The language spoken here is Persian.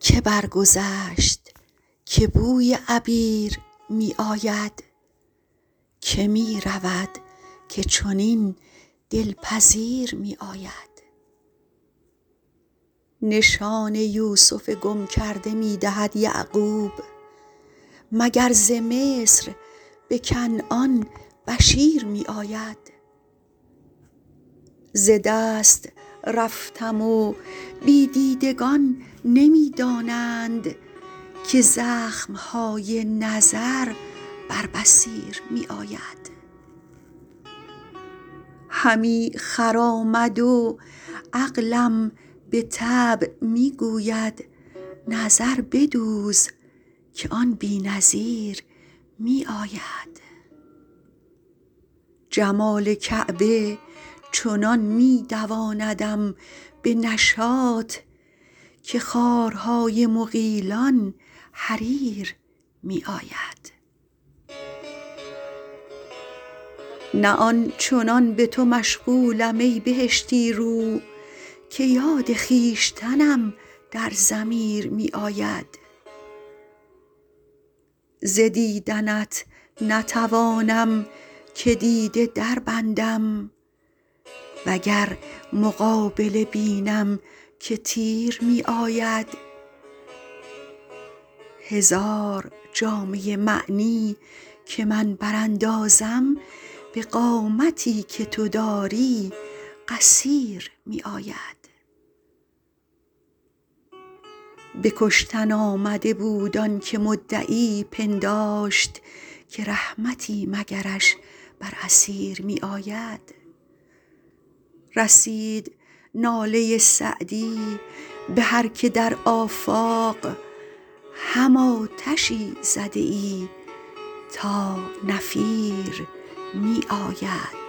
که برگذشت که بوی عبیر می آید؟ که می رود که چنین دلپذیر می آید؟ نشان یوسف گم کرده می دهد یعقوب، مگر ز مصر به کنعان بشیر می آید؟ ز دست رفتم و بی دیدگان نمی دانند که زخم های نظر بر بصیر می آید. همی خرامد و عقلم به طبع می گوید نظر بدوز که آن بی نظیر می آید. جمال کعبه چنان می دواندم به نشاط که خارهای مغیلان حریر می آید. نه آن چنان به تو مشغولم ای بهشتی رو که یاد خویشتنم در ضمیر می آید. ز دیدنت نتوانم که دیده در بندم، وگر مقابله بینم که تیر می آید. هزار جامه معنی که من براندازم به قامتی که تو داری قصیر می آید. به کشتن آمده بود آن که مدعی پنداشت که رحمتی مگرش بر اسیر می آید. رسید ناله سعدی به هر که در آفاق هم آتشی زده ای تا نفیر می آید.